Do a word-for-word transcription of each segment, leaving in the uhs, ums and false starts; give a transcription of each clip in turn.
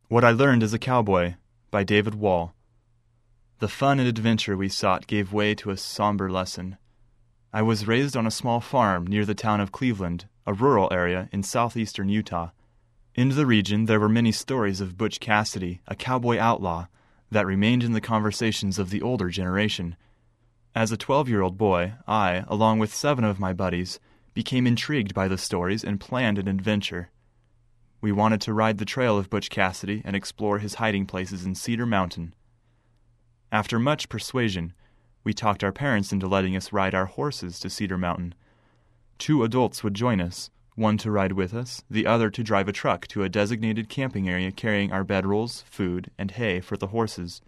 What I Learned as a Cowboy by David Wall. The fun and adventure we sought gave way to a somber lesson. I was raised on a small farm near the town of Cleveland, a rural area in southeastern Utah. In the region there were many stories of Butch Cassidy, a cowboy outlaw, that remained in the conversations of the older generation. As a twelve-year-old boy, I, along with seven of my buddies, became intrigued by the stories and planned an adventure. We wanted to ride the trail of Butch Cassidy and explore his hiding places in Cedar Mountain. After much persuasion, we talked our parents into letting us ride our horses to Cedar Mountain. Two adults would join us, one to ride with us, the other to drive a truck to a designated camping area carrying our bedrolls, food, and hay for the horses.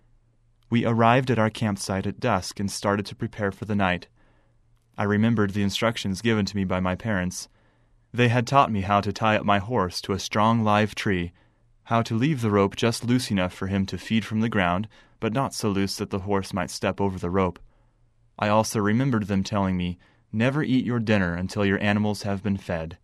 We arrived at our campsite at dusk and started to prepare for the night. I remembered the instructions given to me by my parents. They had taught me how to tie up my horse to a strong live tree, how to leave the rope just loose enough for him to feed from the ground, but not so loose that the horse might step over the rope. I also remembered them telling me, "Never eat your dinner until your animals have been fed."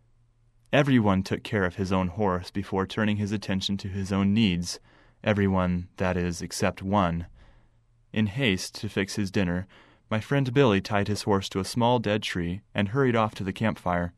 Everyone took care of his own horse before turning his attention to his own needs, everyone, that is, except one. In haste to fix his dinner, my friend Billy tied his horse to a small dead tree and hurried off to the campfire.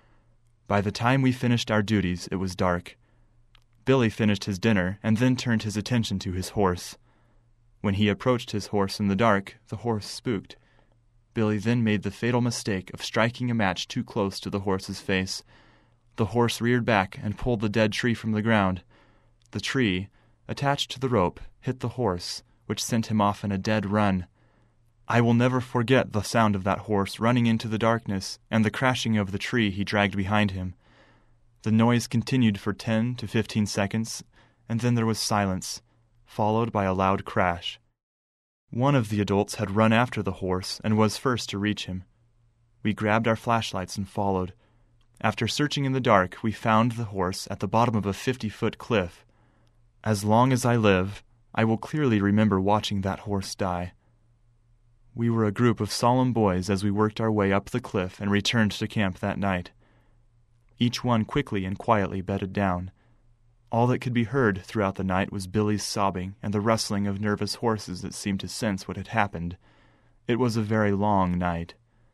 By the time we finished our duties, it was dark. Billy finished his dinner and then turned his attention to his horse. When he approached his horse in the dark, the horse spooked. Billy then made the fatal mistake of striking a match too close to the horse's face. The horse reared back and pulled the dead tree from the ground. The tree, attached to the rope, hit the horse, which sent him off in a dead run. I will never forget the sound of that horse running into the darkness and the crashing of the tree he dragged behind him. The noise continued for ten to fifteen seconds, and then there was silence, followed by a loud crash. One of the adults had run after the horse and was first to reach him. We grabbed our flashlights and followed. After searching in the dark, we found the horse at the bottom of a fifty-foot cliff. As long as I live, I will clearly remember watching that horse die. We were a group of solemn boys as we worked our way up the cliff and returned to camp that night. Each one quickly and quietly bedded down. All that could be heard throughout the night was Billy's sobbing and the rustling of nervous horses that seemed to sense what had happened. It was a very long night.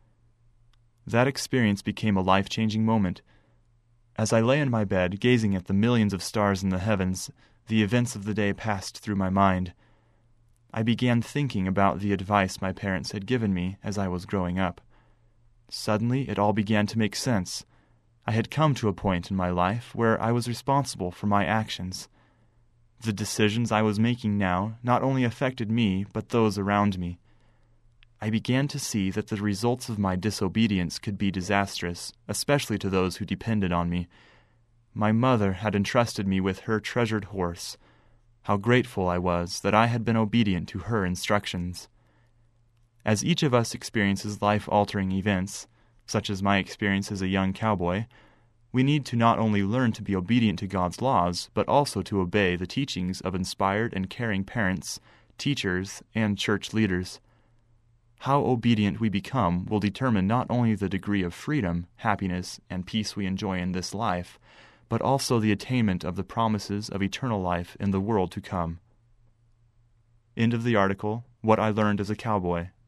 That experience became a life-changing moment. As I lay in my bed, gazing at the millions of stars in the heavens, the events of the day passed through my mind. I began thinking about the advice my parents had given me as I was growing up. Suddenly, it all began to make sense. I had come to a point in my life where I was responsible for my actions. The decisions I was making now not only affected me, but those around me. I began to see that the results of my disobedience could be disastrous, especially to those who depended on me. My mother had entrusted me with her treasured horse. How grateful I was that I had been obedient to her instructions. As each of us experiences life-altering events, such as my experience as a young cowboy, we need to not only learn to be obedient to God's laws, but also to obey the teachings of inspired and caring parents, teachers, and church leaders. How obedient we become will determine not only the degree of freedom, happiness, and peace we enjoy in this life, but also the attainment of the promises of eternal life in the world to come. End of the article, What I Learned as a Cowboy,